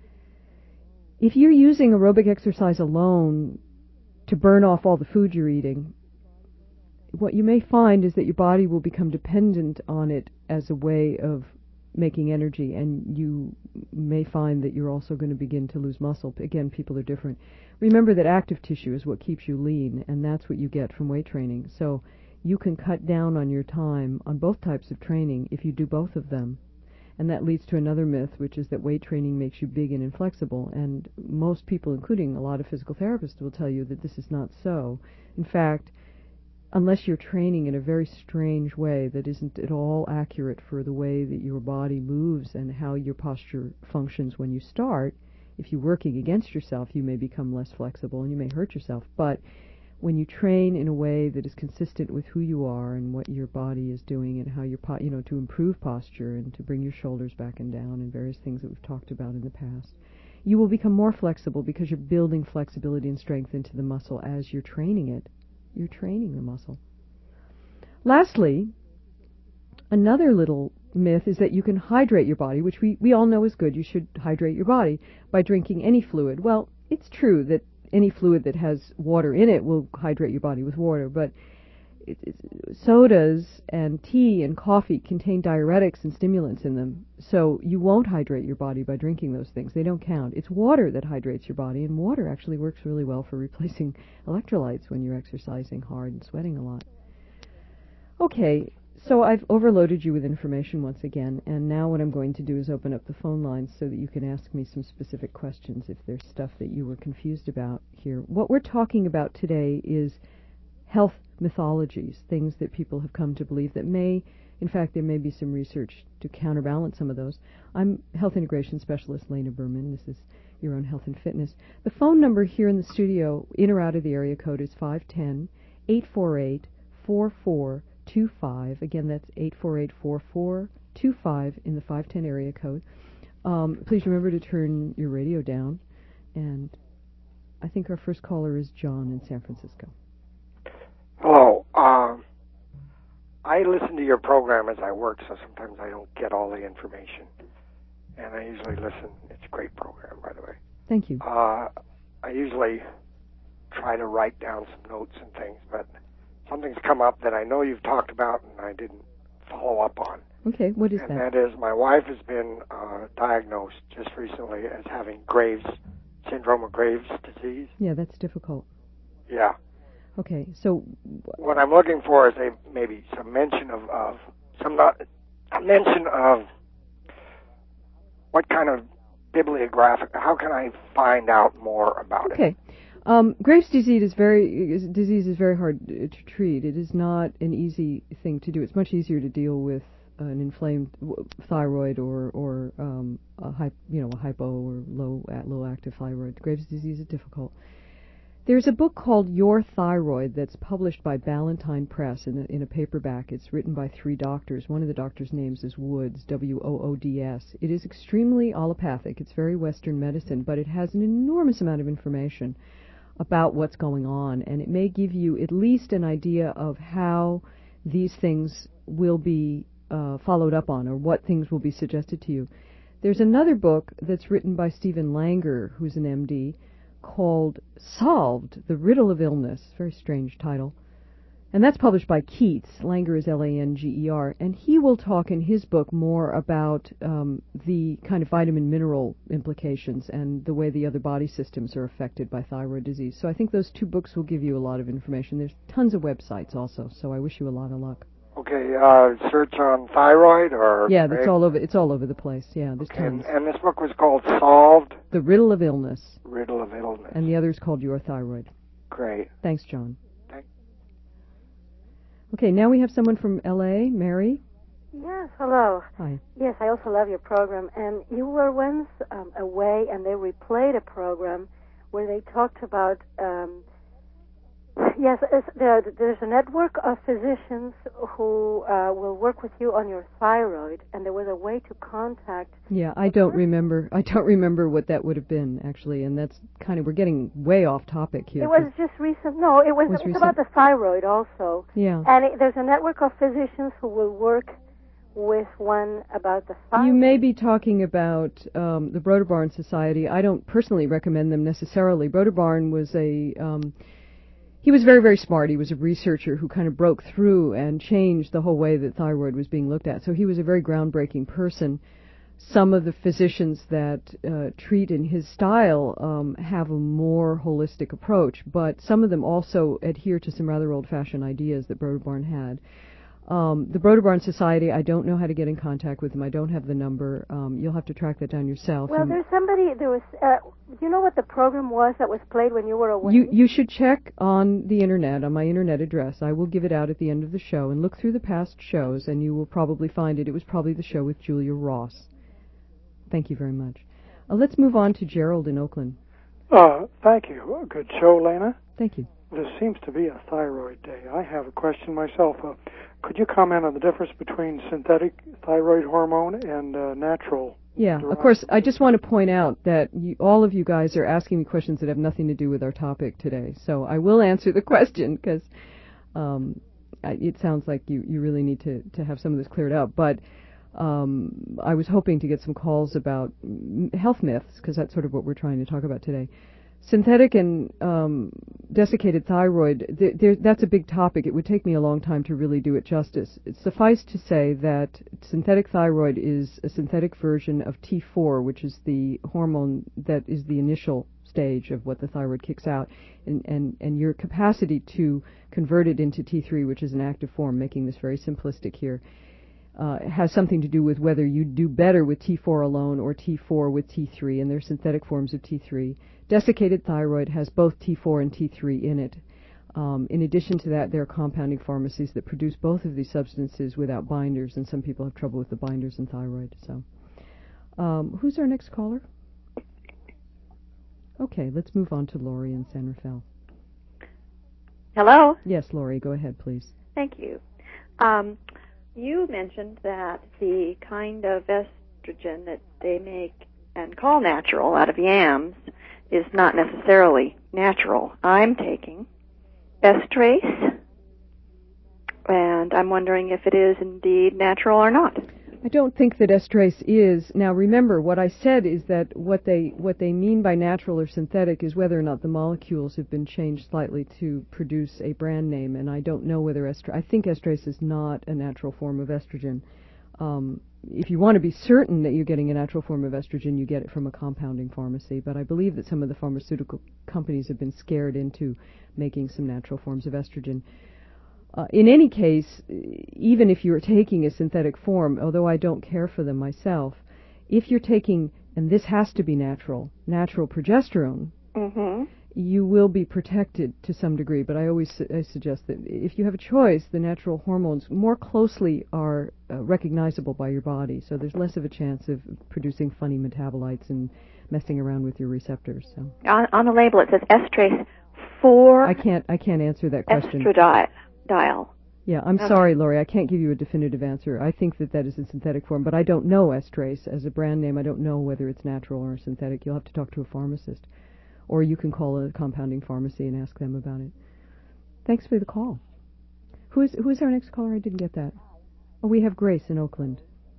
If you're using aerobic exercise alone to burn off all the food you're eating, what you may find is that your body will become dependent on it as a way of making energy, and you may find that you're also going to begin to lose muscle. Again, people are different. Remember that active tissue is what keeps you lean, and that's what you get from weight training. So you can cut down on your time on both types of training if you do both of them. And that leads to another myth, which is that weight training makes you big and inflexible. And most people, including a lot of physical therapists, will tell you that this is not so. In fact, unless you're training in a very strange way that isn't at all accurate for the way that your body moves and how your posture functions when you start, if you're working against yourself, you may become less flexible and you may hurt yourself. But when you train in a way that is consistent with who you are and what your body is doing and how your po- you know, to improve posture and to bring your shoulders back and down and various things that we've talked about in the past, you will become more flexible because you're building flexibility and strength into the muscle as you're training it. You're training the muscle. Lastly, another little myth is that you can hydrate your body, which we, we all know is good. You should hydrate your body by drinking any fluid. Well, it's true that any fluid that has water in it will hydrate your body with water, but it, it, sodas and tea and coffee contain diuretics and stimulants in them, so you won't hydrate your body by drinking those things. They don't count. It's water that hydrates your body, and water actually works really well for replacing electrolytes when you're exercising hard and sweating a lot. Okay, so I've overloaded you with information once again, and now what I'm going to do is open up the phone lines so that you can ask me some specific questions if there's stuff that you were confused about here. What we're talking about today is health mythologies, things that people have come to believe that may, in fact, there may be some research to counterbalance some of those. I'm health integration specialist Lena Berman. This is Your Own Health and Fitness. The phone number here in the studio, in or out of the area code, is five one zero, eight four eight, four four two five. Again, that's eight four eight, four four two five in the five ten area code. Um, please remember to turn your radio down. And I think our first caller is John in San Francisco. Hello. Um, I listen to your program as I work, so sometimes I don't get all the information. And I usually listen. It's a great program, by the way. Thank you. Uh, I usually try to write down some notes and things, but something's come up that I know you've talked about and I didn't follow up on. Okay, what is and that? And that is my wife has been uh, diagnosed just recently as having Graves, syndrome of Graves disease. Yeah, that's difficult. Yeah. Okay, so what I'm looking for is a maybe some mention of, of some not a mention of what kind of bibliographic. How can I find out more about okay. it? Okay, um, Graves' disease is very is, disease is very hard to treat. It is not an easy thing to do. It's much easier to deal with an inflamed thyroid or or um, a hy, you know a hypo or low low active thyroid. Graves' disease is difficult. There's a book called Your Thyroid that's published by Ballantine Press in a, in a paperback. It's written by three doctors. One of the doctors' names is Woods, W O O D S. It is extremely allopathic. It's very Western medicine, but it has an enormous amount of information about what's going on, and it may give you at least an idea of how these things will be uh, followed up on, or what things will be suggested to you. There's another book that's written by Stephen Langer, who's an M D, called Solved, The Riddle of Illness. Very strange title. And that's published by Keats. Langer is L A N G E R. And he will talk in his book more about um, the kind of vitamin mineral implications and the way the other body systems are affected by thyroid disease. So I think those two books will give you a lot of information. There's tons of websites also, so I wish you a lot of luck. Okay, uh, search on thyroid or... Yeah, that's all over, it's all over the place. Yeah, there's okay, tons. And, and this book was called Solved? The Riddle of Illness. Riddle of Illness. And the other is called Your Thyroid. Great. Thanks, John. Thanks. Okay, now we have someone from L A, Mary. Yes, hello. Hi. Yes, I also love your program. And you were once um, away, and they replayed a program where they talked about... Um, Yes, there, there's a network of physicians who uh, will work with you on your thyroid, and there was a way to contact... Yeah, I don't remember. I don't remember what that would have been, actually, and that's kind of... We're getting way off topic here. It was just recent. No, it was, was it was recent. about the thyroid also. Yeah. And it, there's a network of physicians who will work with one about the thyroid. You may be talking about um, the Broderbarn Society. I don't personally recommend them necessarily. Broderbarn was a... Um, He was very, very smart. He was a researcher who kind of broke through and changed the whole way that thyroid was being looked at. So he was a very groundbreaking person. Some of the physicians that uh, treat in his style um, have a more holistic approach, but some of them also adhere to some rather old-fashioned ideas that Broderbarn had. Um, the Broderbarn Society, I don't know how to get in contact with them. I don't have the number. Um, you'll have to track that down yourself. Well, you there's somebody, there was, uh, you know what the program was that was played when you were away? You, you should check on the Internet, on my Internet address. I will give it out at the end of the show, and look through the past shows, and you will probably find it. It was probably the show with Julia Ross. Thank you very much. Uh, let's move on to Gerald in Oakland. Uh, thank you. A good show, Lena. Thank you. This seems to be a thyroid day. I have a question myself. Uh, could you comment on the difference between synthetic thyroid hormone and uh, natural? Yeah, derived? Of course, I just want to point out that you, all of you guys are asking me questions that have nothing to do with our topic today. So I will answer the question because um, it sounds like you, you really need to, to have some of this cleared up. But um, I was hoping to get some calls about health myths because that's sort of what we're trying to talk about today. Synthetic and um, desiccated thyroid, th- there, that's a big topic. It would take me a long time to really do it justice. Suffice to say that synthetic thyroid is a synthetic version of T four, which is the hormone that is the initial stage of what the thyroid kicks out, and, and, and your capacity to convert it into T three, which is an active form, making this very simplistic here, Uh, has something to do with whether you do better with T four alone or T four with T three, and there are synthetic forms of T three. Desiccated thyroid has both T four and T three in it. Um, in addition to that, there are compounding pharmacies that produce both of these substances without binders, and some people have trouble with the binders in thyroid. So, um, who's our next caller? Okay, let's move on to Lori in San Rafael. Hello? Yes, Lori, go ahead, please. Thank you. Um, you mentioned that the kind of estrogen that they make and call natural out of yams is not necessarily natural. I'm taking estrace, and I'm wondering if it is indeed natural or not. I don't think that estrace is. Now remember, what I said is that what they what they mean by natural or synthetic is whether or not the molecules have been changed slightly to produce a brand name, and I don't know whether estrace, I think estrace is not a natural form of estrogen. Um, if you want to be certain that you're getting a natural form of estrogen, you get it from a compounding pharmacy, but I believe that some of the pharmaceutical companies have been scared into making some natural forms of estrogen. Uh, in any case, even if you're taking a synthetic form, although I don't care for them myself, if you're taking, and this has to be natural, natural progesterone, mm-hmm. you will be protected to some degree. But I always su- I suggest that if you have a choice, the natural hormones more closely are uh, recognizable by your body, so there's less of a chance of producing funny metabolites and messing around with your receptors. So On, on the label it says estrace for I can't. I can't answer that question. estradiol. Yeah, I'm Okay. sorry, Lori. I can't give you a definitive answer. I think that that is in synthetic form, but I don't know Estrace as a brand name. I don't know whether it's natural or synthetic. You'll have to talk to a pharmacist, or you can call a compounding pharmacy and ask them about it. Thanks for the call. Who is who is our next caller? I didn't get that. Oh, we have Grace in Oakland.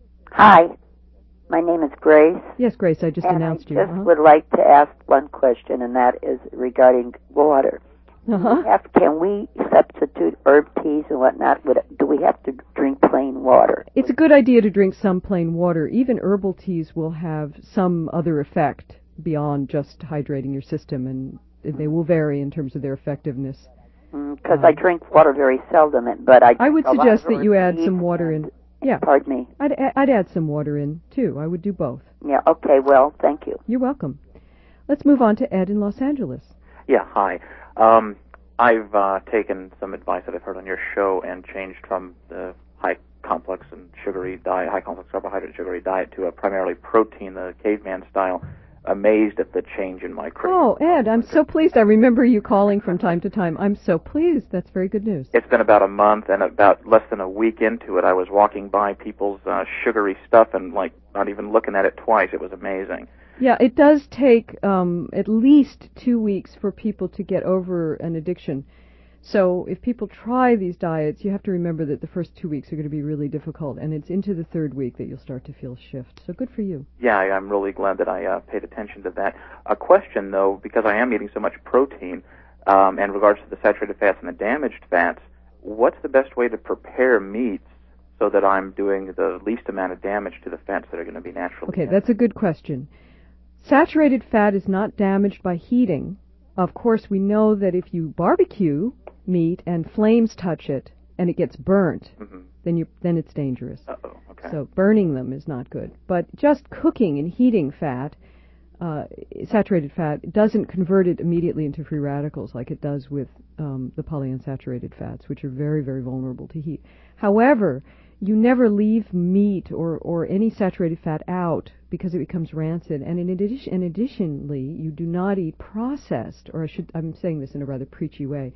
Hi, my name is Grace. Yes, Grace. I just and announced I you. just Uh-huh. would like to ask one question, and that is regarding water. Uh-huh. Have, can we substitute herb teas and whatnot? Would, do we have to drink plain water? It's a good idea to drink some plain water. Even herbal teas will have some other effect beyond just hydrating your system, and they will vary in terms of their effectiveness. Because um, I drink water very seldom, but I. I would a lot suggest of that you herb add teas some water and, in. Yeah. Pardon me. I'd I'd add some water in too. I would do both. Yeah. Okay. Well, thank you. You're welcome. Let's move on to Ed in Los Angeles. Yeah, hi. Um, I've uh, taken some advice that I've heard on your show and changed from the high complex and sugary diet, high complex carbohydrate sugary diet to a primarily protein, the caveman style. Amazed at the change in my craving. Oh, Ed, I'm so pleased. I remember you calling from time to time. I'm so pleased. That's very good news. It's been about a month, and about less than a week into it, I was walking by people's uh, sugary stuff and, like, not even looking at it twice. It was amazing. Yeah, it does take um, at least two weeks for people to get over an addiction. So if people try these diets, you have to remember that the first two weeks are going to be really difficult, and it's into the third week that you'll start to feel shift. So good for you. Yeah, I, I'm really glad that I uh, paid attention to that. A question, though, because I am eating so much protein, um, in regards to the saturated fats and the damaged fats, what's the best way to prepare meats so that I'm doing the least amount of damage to the fats that are going to be naturally Okay, in? that's a good question. Saturated fat is not damaged by heating. Of course, we know that if you barbecue meat and flames touch it and it gets burnt, Mm-hmm. then you then it's dangerous. Uh-oh, okay. So burning them is not good. But just cooking and heating fat, uh, saturated fat, doesn't convert it immediately into free radicals like it does with um, the polyunsaturated fats, which are very, very vulnerable to heat. However, you never leave meat or, or any saturated fat out because it becomes rancid. And in addition, and additionally, you do not eat processed, or I should, I'm saying this in a rather preachy way.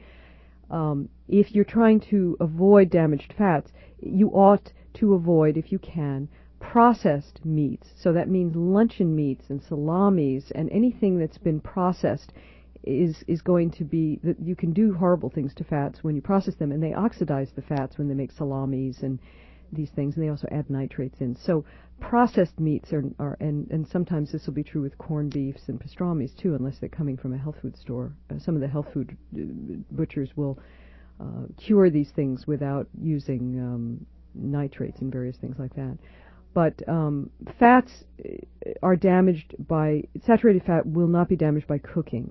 Um, if you're trying to avoid damaged fats, you ought to avoid, if you can, processed meats. So that means luncheon meats and salamis and anything that's been processed is is going to be that you can do horrible things to fats when you process them, and they oxidize the fats when they make salamis and these things, and they also add nitrates in. So processed meats are, are and, and sometimes this will be true with corned beefs and pastrami's too, unless they're coming from a health food store. Uh, some of the health food uh, butchers will uh, cure these things without using um, nitrates and various things like that. But um, fats are damaged by, saturated fat will not be damaged by cooking.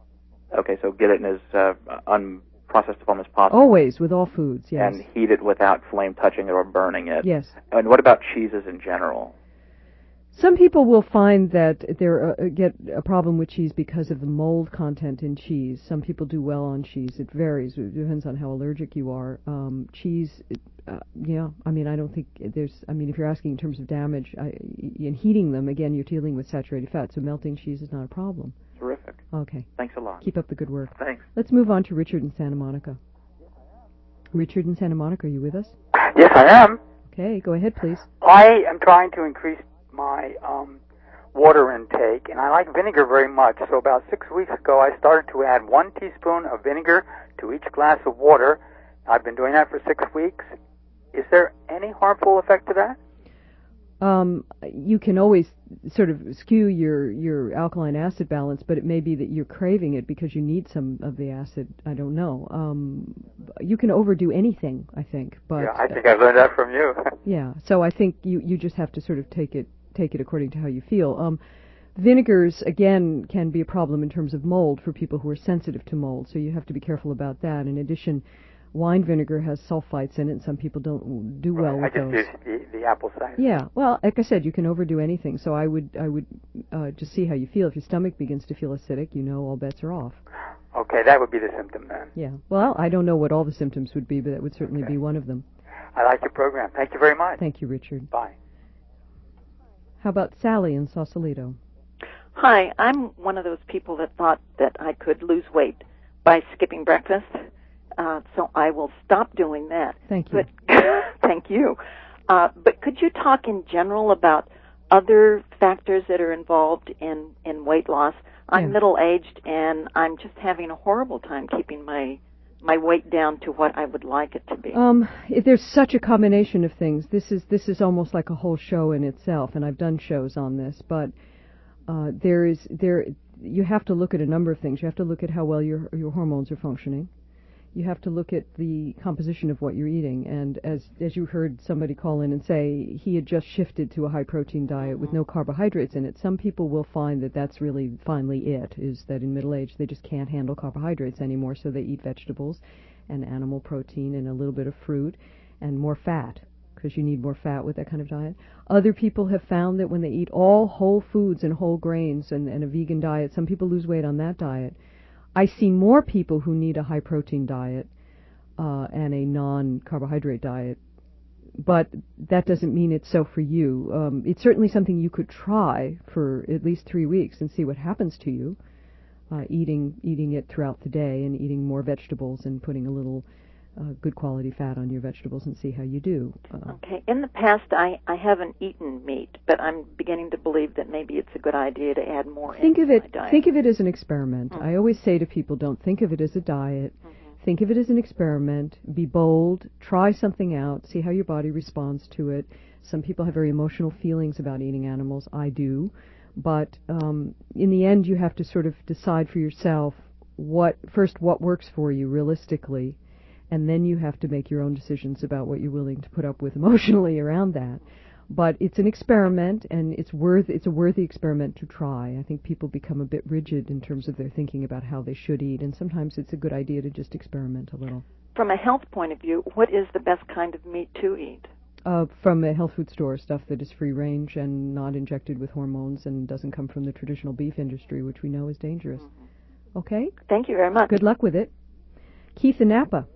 Okay, so get it in as uh, unprocessed form as possible. Always, with all foods, yes. And heat it without flame touching it or burning it. Yes. And what about cheeses in general? Some people will find that they uh, get a problem with cheese because of the mold content in cheese. Some people do well on cheese. It varies. It depends on how allergic you are. Um, cheese, it, uh, yeah, I mean, I don't think there's, I mean, if you're asking in terms of damage, I, in heating them, again, you're dealing with saturated fat, so melting cheese is not a problem. Terrific. Okay. Thanks a lot. Keep up the good work. Thanks. Let's move on to Richard in Santa Monica. Richard in Santa Monica, are you with us? Yes, I am. Okay, go ahead, please. I am trying to increase my um, water intake, and I like vinegar very much. So about six weeks ago, I started to add one teaspoon of vinegar to each glass of water. I've been doing that for six weeks. Is there any harmful effect to that? Um, you can always sort of skew your, your alkaline acid balance, but it may be that you're craving it because you need some of the acid. I don't know. Um, you can overdo anything, I think. But yeah, I think uh, I learned that from you. Yeah, so I think you, you just have to sort of take it take it according to how you feel. Um, vinegars, again, can be a problem in terms of mold for people who are sensitive to mold, so you have to be careful about that. In addition, wine vinegar has sulfites in it, and some people don't do well right, with I just those. use the, the apple cider. Yeah, well, like I said, you can overdo anything, so I would I would uh, just see how you feel. If your stomach begins to feel acidic, you know all bets are off. Okay, that would be the symptom then. Yeah, well, I don't know what all the symptoms would be, but that would certainly okay. be one of them. I like your program. Thank you very much. Thank you, Richard. Bye. How about Sally in Sausalito? Hi, I'm one of those people that thought that I could lose weight by skipping breakfast. Uh, so I will stop doing that. Thank you. But, thank you. Uh, but could you talk in general about other factors that are involved in, in weight loss? I'm yeah. middle-aged, and I'm just having a horrible time keeping my my weight down to what I would like it to be. Um, it, there's such a combination of things. This is this is almost like a whole show in itself, and I've done shows on this. But uh, there is there you have to look at a number of things. You have to look at how well your your hormones are functioning. You have to look at the composition of what you're eating. And as as you heard somebody call in and say, he had just shifted to a high-protein diet mm-hmm. with no carbohydrates in it. Some people will find that that's really finally it, is that in middle age they just can't handle carbohydrates anymore, so they eat vegetables and animal protein and a little bit of fruit and more fat, because you need more fat with that kind of diet. Other people have found that when they eat all whole foods and whole grains and, and a vegan diet, some people lose weight on that diet. I see more people who need a high-protein diet uh, and a non-carbohydrate diet, but that doesn't mean it's so for you. Um, it's certainly something you could try for at least three weeks and see what happens to you, uh, eating eating it throughout the day and eating more vegetables and putting a little uh, good quality fat on your vegetables and see how you do. Uh, okay. In the past, I, I haven't eaten meat, but I'm beginning to believe that maybe it's a good idea to add more think into of it, my diet. Think of it as an experiment. Mm-hmm. I always say to people, don't think of it as a diet. Mm-hmm. Think of it as an experiment. Be bold. Try something out. See how your body responds to it. Some people have very emotional feelings about eating animals. I do. But um, in the end, you have to sort of decide for yourself what first what works for you realistically, and then you have to make your own decisions about what you're willing to put up with emotionally around that. But it's an experiment, and it's worth it's a worthy experiment to try. I think people become a bit rigid in terms of their thinking about how they should eat, and sometimes it's a good idea to just experiment a little. From a health point of view, what is the best kind of meat to eat? Uh, from a health food store, stuff that is free range and not injected with hormones and doesn't come from the traditional beef industry, which we know is dangerous. Mm-hmm. Okay? Thank you very much. Good luck with it. Keith in Napa.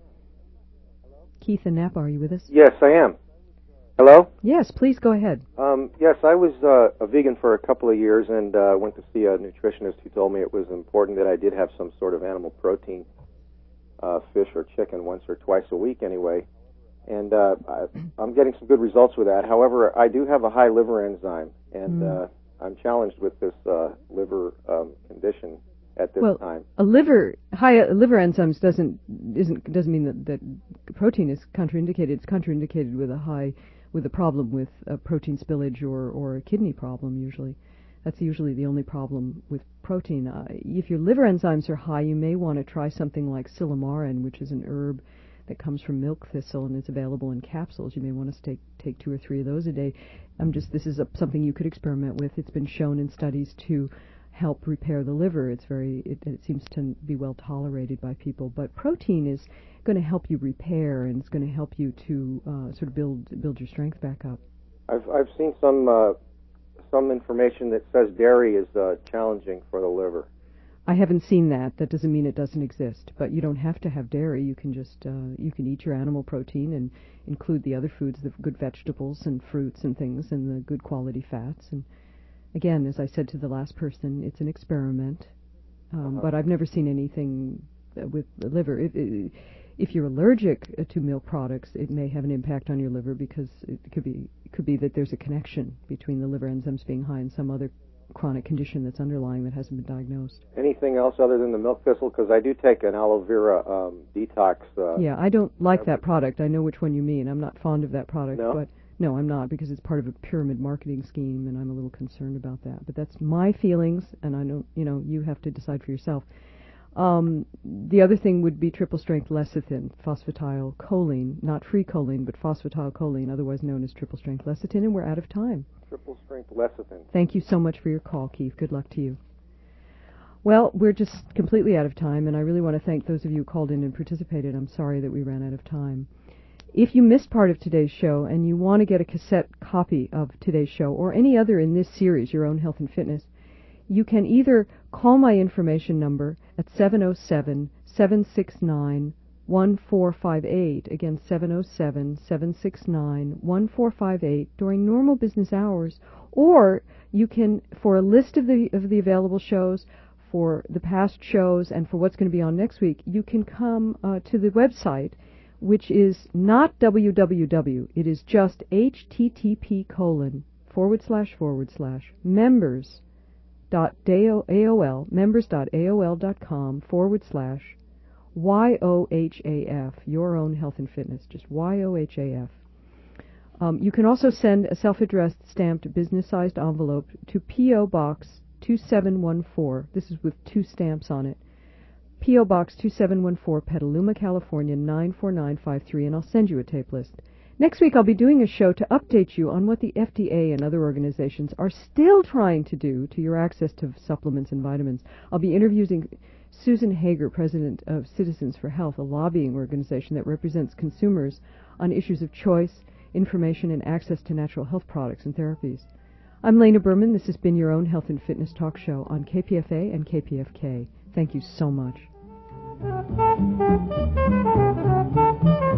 Keith in Napa, are you with us? Yes, I am. Hello? Yes, please go ahead. Um, yes, I was uh, a vegan for a couple of years and uh, went to see a nutritionist who told me it was important that I did have some sort of animal protein, uh, fish or chicken once or twice a week anyway. And uh, I, I'm getting some good results with that. However, I do have a high liver enzyme, and mm. uh, I'm challenged with this uh, liver um, condition at this well, time. A liver high uh, liver enzymes doesn't isn't doesn't mean that, that protein is contraindicated. It's contraindicated with a high with a problem with uh, protein spillage or or a kidney problem. Usually, that's usually the only problem with protein. Uh, if your liver enzymes are high, you may want to try something like silymarin, which is an herb that comes from milk thistle and is available in capsules. You may want to take take two or three of those a day. I'm just this is a, something you could experiment with. It's been shown in studies to help repair the liver. It's very it, it seems to be well tolerated by people. But protein is going to help you repair, and it's going to help you to uh, sort of build build your strength back up. I've I've seen some uh, some information that says dairy is uh, challenging for the liver. I haven't seen that. That doesn't mean it doesn't exist. But you don't have to have dairy. You can just uh, you can eat your animal protein and include the other foods, the good vegetables and fruits and things, and the good quality fats. And again, as I said to the last person, it's an experiment. Um, uh-huh. But I've never seen anything with the liver. If, if you're allergic to milk products, it may have an impact on your liver because it could be it could be that there's a connection between the liver enzymes being high and some other chronic condition that's underlying that hasn't been diagnosed. Anything else other than the milk thistle? Because I do take an aloe vera um, detox. Uh, yeah, I don't like that product. I know which one you mean. I'm not fond of that product. No? But no, I'm not, because it's part of a pyramid marketing scheme, and I'm a little concerned about that. But that's my feelings, and I know, you know, you have to decide for yourself. Um, the other thing would be triple-strength lecithin, phosphatidylcholine, not free choline, but phosphatidylcholine, otherwise known as triple-strength lecithin, and we're out of time. Triple-strength lecithin. Thank you so much for your call, Keith. Good luck to you. Well, we're just completely out of time, and I really want to thank those of you who called in and participated. I'm sorry that we ran out of time. If you missed part of today's show and you want to get a cassette copy of today's show or any other in this series, Your Own Health and Fitness, you can either call my information number at seven oh seven, seven six nine, one four five eight, again seven oh seven, seven six nine, one four five eight, during normal business hours, or you can, for a list of the of the available shows, for the past shows and for what's going to be on next week, you can come uh, to the website, which is not www. It is just http colon forward slash forward slash members dot aol members dot aol dot com forward slash Y O H A F, Your Own Health and Fitness, just Y O H A F. Um, you can also send a self-addressed stamped business-sized envelope to P O. Box two seven one four. This is with two stamps on it. P O. Box two seven one four, Petaluma, California, nine four nine five three, and I'll send you a tape list. Next week I'll be doing a show to update you on what the F D A and other organizations are still trying to do to your access to supplements and vitamins. I'll be interviewing Susan Hager, president of Citizens for Health, a lobbying organization that represents consumers on issues of choice, information, and access to natural health products and therapies. I'm Lena Berman. This has been your own health and fitness talk show on K P F A and K P F K. Thank you so much.